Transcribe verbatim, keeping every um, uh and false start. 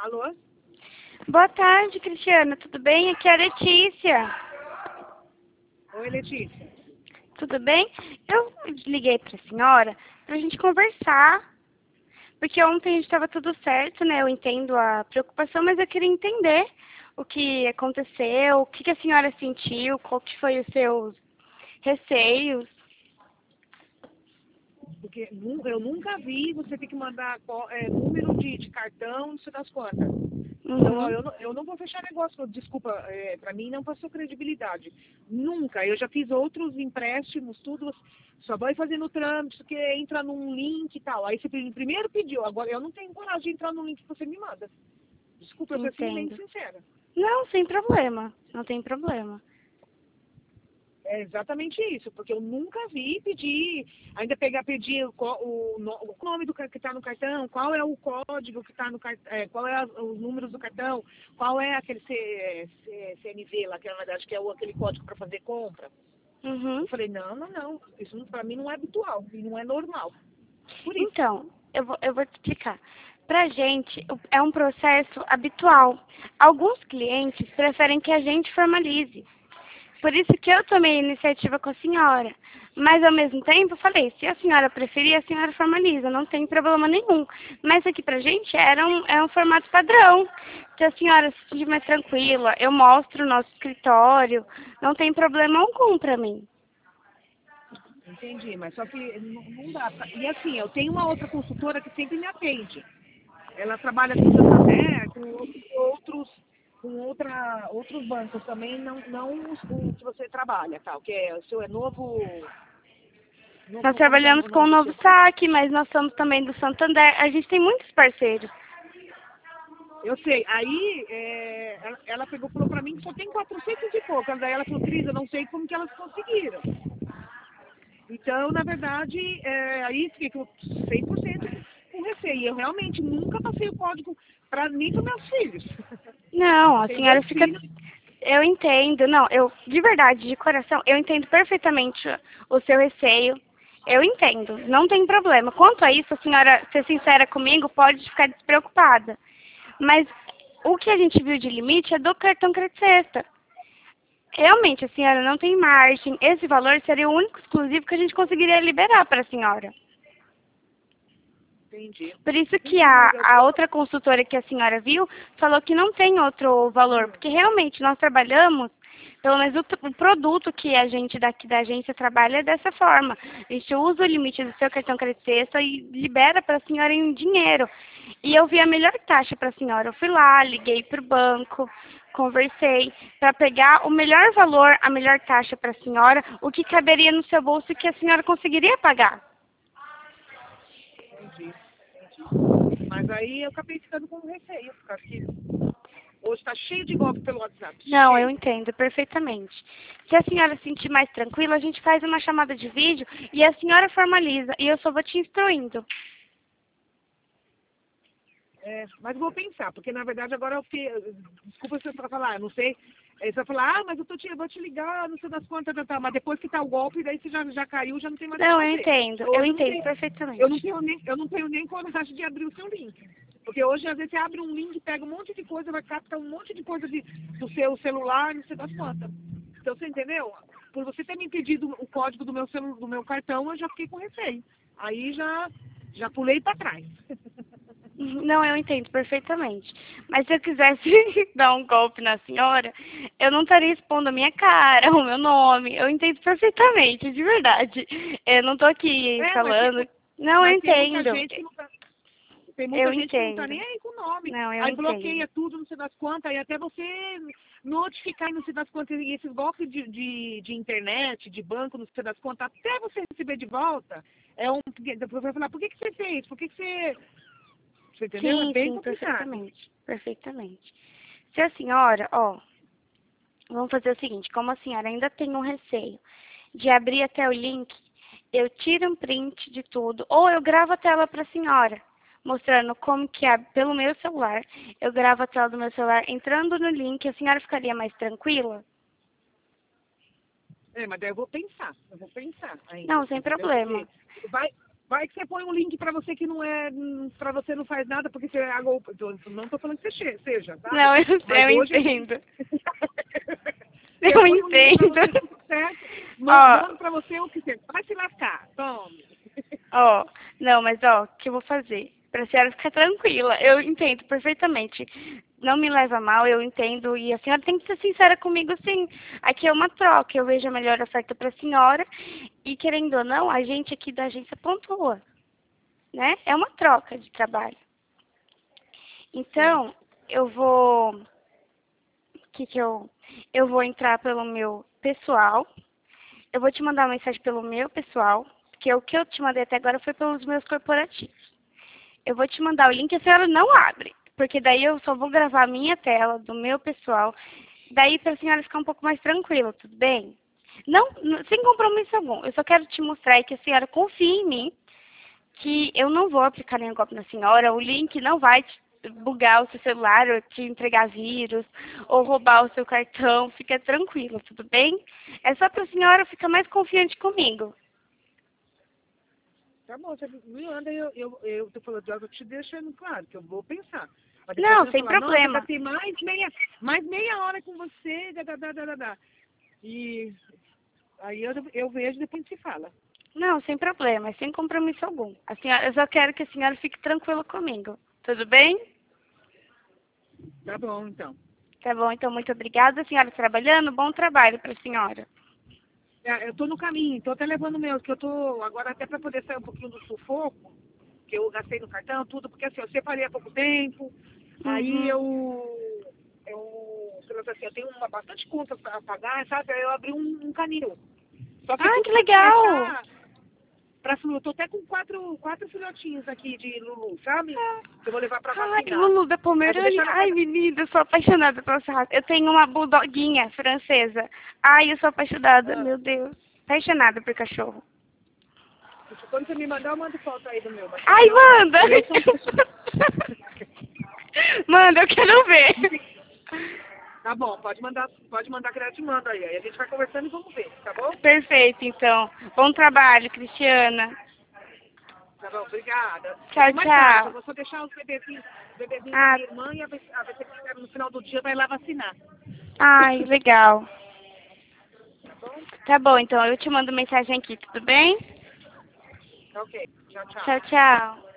Alô? Boa tarde, Cristiana. Tudo bem? Aqui é a Letícia. Oi, Letícia. Tudo bem? Eu liguei para a senhora para a gente conversar, porque ontem a gente estava tudo certo, né? Eu entendo a preocupação, mas eu queria entender o que aconteceu, o que, que a senhora sentiu, qual que foi os seus receios. Porque nu- eu nunca vi você ter que mandar co- é, número de, de cartão, não sei das quantas. Então, ó, Uhum. eu, não, eu não vou fechar negócio, desculpa, é, pra mim não passou credibilidade. Nunca. Eu já fiz outros empréstimos, tudo, só vai fazendo trâmite, que entra num link e tal. Aí você primeiro pediu, agora eu não tenho coragem de entrar no link que você me manda. Desculpa, eu sou assim bem Entendo. sincera. Não, sem problema. Não tem problema. É exatamente isso, porque eu nunca vi pedir, ainda pegar, pedir o, co- o no- o nome do ca- que está no cartão, qual é o código que está no cartão, qual é a- os números do cartão, qual é aquele C, C- C N V lá, que na verdade que é o, aquele código para fazer compra. Uhum. Eu falei, não, não, não, isso para mim não é habitual, e não é normal. Por isso. Então, eu vou, eu vou te explicar. Pra gente, o- é um processo habitual. Alguns clientes preferem que a gente formalize. Por isso que eu tomei a iniciativa com a senhora. Mas, ao mesmo tempo, eu falei, se a senhora preferir, a senhora formaliza, não tem problema nenhum. Mas aqui pra gente era um, é um formato padrão. Se a senhora se sentir mais tranquila, eu mostro o nosso escritório, não tem problema algum pra mim. Entendi, mas só que não, não dá. pra- E assim, eu tenho uma outra consultora que sempre me atende. Ela trabalha com Santander, com outros, com outra, outros bancos também, não, não os com que você trabalha, tal, que é o seu é novo, Nós novo, como que é trabalhamos o com o nome do Novo seu banco? Saque, mas nós somos também do Santander. A gente tem muitos parceiros. Eu sei. Aí é, ela, ela pegou e falou pra mim que só tem quatrocentos e poucas. Daí ela falou, Cris, eu não sei como que elas conseguiram. Então, na verdade, é, aí fiquei com cem por cento com receio. Eu realmente nunca passei o código para nem para meus filhos. Não, Eu a tenho senhora dois fica. filhos. Eu entendo, não, eu, de verdade, de coração, eu entendo perfeitamente o seu receio. Eu entendo, não tem problema. Quanto a isso, a senhora ser sincera comigo, pode ficar despreocupada. Mas o que a gente viu de limite é do cartão crédito sexta. Realmente, a senhora não tem margem. Esse valor seria o único exclusivo que a gente conseguiria liberar para a senhora. Entendi. Por isso que Entendi, a, mas eu a tô. outra consultora que a senhora viu falou que não tem outro valor, porque realmente nós trabalhamos, pelo menos o, t- o produto que a gente daqui da agência trabalha é dessa forma. A gente usa o limite do seu cartão crédito sexta e libera para a senhora em dinheiro. E eu vi a melhor taxa para a senhora. Eu fui lá, liguei para o banco, conversei para pegar o melhor valor, a melhor taxa para a senhora, o que caberia no seu bolso e que a senhora conseguiria pagar. Entendi, entendi. Mas aí eu acabei ficando com receio, por causa que hoje está cheio de golpe pelo WhatsApp. Não, eu Cheio. entendo perfeitamente. Se a senhora se sentir mais tranquila, a gente faz uma chamada de vídeo e a senhora formaliza. E eu só vou te instruindo. É, mas eu vou pensar, porque na verdade agora eu fiquei. Desculpa se eu pra falar, eu não sei. Aí você vai falar, ah, mas eu, tô te, eu vou te ligar, não sei das quantas, tá, tá. Mas depois que tá o golpe, daí você já, já caiu, já não tem mais o que Não, eu fazer. entendo. Eu, Eu hoje eu não entendo tenho, perfeitamente. eu não tenho nem, eu não tenho nem coragem de abrir o seu link. Porque hoje, às vezes, você abre um link, pega um monte de coisa, vai captar um monte de coisa de, do seu celular, não sei das quantas. Então, você entendeu? Por você ter me pedido o código do meu, celu, do meu cartão, eu já fiquei com receio. Aí já, já pulei para trás. Não, eu entendo perfeitamente. Mas se eu quisesse dar um golpe na senhora, eu não estaria expondo a minha cara, o meu nome. Eu entendo perfeitamente, de verdade. Eu não tô aqui É, mas tem, falando. Não, eu mas tem muita entendo. gente que não tá. Tem Eu muita gente que não tá entendo. nem aí com o nome. Não, eu Aí entendo. bloqueia tudo, não sei das quantas, aí até você notificar, não sei das quantas, e esses golpes de, de, de internet, de banco, não sei das quantas, até você receber de volta, é um. Depois vai falar, por que, que você fez? Por que, que você. Você entendeu? É Sim, bem sim, complicado. perfeitamente. Perfeitamente. Se a senhora, ó, vamos fazer o seguinte, como a senhora ainda tem um receio de abrir até o link, eu tiro um print de tudo, ou eu gravo a tela para a senhora, mostrando como que é pelo meu celular. Eu gravo a tela do meu celular entrando no link, a senhora ficaria mais tranquila? É, mas daí eu vou pensar, eu vou pensar ainda. Não, sem Entendeu? problema. Porque vai. Vai que você põe um link pra você que não é, pra você não faz nada, porque você é a golpe. Não tô falando que você seja, tá? Não, eu, Mas eu hoje... entendo. Eu Eu põe um link pra entendo. você, tudo certo, mandando pra você o que você vai se lascar. Tome. Ó, não, mas ó, o que eu vou fazer? Pra senhora ficar tranquila, eu entendo perfeitamente. Não me leva a mal, eu entendo, e a senhora tem que ser sincera comigo, sim. Aqui é uma troca, eu vejo a melhor oferta pra senhora, e querendo ou não, a gente aqui da agência pontua, né? É uma troca de trabalho. Então, eu vou... O que que eu... Eu vou entrar pelo meu pessoal, eu vou te mandar uma mensagem pelo meu pessoal, porque o que eu te mandei até agora foi pelos meus corporativos. Eu vou te mandar o link, a senhora não abre, porque daí eu só vou gravar a minha tela, do meu pessoal, daí para a senhora ficar um pouco mais tranquila, tudo bem? Não, não- sem compromisso algum, eu só quero te mostrar que a senhora confie em mim, que eu não vou aplicar nenhum golpe na senhora, o link não vai te bugar o seu celular, ou te entregar vírus, ou roubar o seu cartão, fica tranquila, tudo bem? É só para a senhora ficar mais confiante comigo. Tá bom, você me manda, eu, eu, eu tô falando, eu te deixando claro, que eu vou pensar. Mas depois Não, eu sem falar, nossa, problema. vai ter mais meia, mais meia hora com você, da, da, da, da, da, da. E aí eu, eu vejo e depois a gente se fala. Não, sem problema, sem compromisso algum. A senhora, eu só quero que a senhora fique tranquila comigo. Tudo bem? Tá bom, então. Tá bom, então muito obrigada. A senhora trabalhando, bom trabalho para a senhora. É, eu tô no caminho, tô até levando o meu, que eu tô agora até para poder sair um pouquinho do sufoco, que eu gastei no cartão, tudo, porque assim, eu separei há pouco tempo, aí Uhum. eu, eu, sei lá, assim, eu tenho uma, bastante conta para pagar, sabe? Aí eu abri um, um canil. Só que Ah, tudo que pra legal! deixar pra Lulu. Eu tô até com quatro, quatro filhotinhos aqui de Lulu, sabe? Que eu vou levar pra Ai, vacinar. Lulu da Aí eu vou Pomerânia. deixar na Ai, casa. menina, eu sou apaixonada pela sua raça. Eu tenho uma bulldoguinha francesa. Ai, eu sou apaixonada, Ah, meu Deus. Apaixonada por cachorro. quando você me mandar, eu mando foto aí do meu. Mas o Ai, meu, manda! o meu são... Manda, eu quero ver. Tá bom, pode mandar, pode mandar que ela te manda aí. Aí a gente vai conversando e vamos ver, tá bom? Perfeito, então. Bom trabalho, Cristiana. Tá bom, obrigada. Eu Tchau, vou mais tarde, eu tchau. vou só deixar os bebezinhos, os bebezinhos da Ah, minha irmã e a ver, a ver se eles no final do dia vai lá vacinar. ai, legal. Tá bom? Tá bom, então eu te mando mensagem aqui, tudo bem? Tá ok. Tchau, tchau. Tchau, tchau.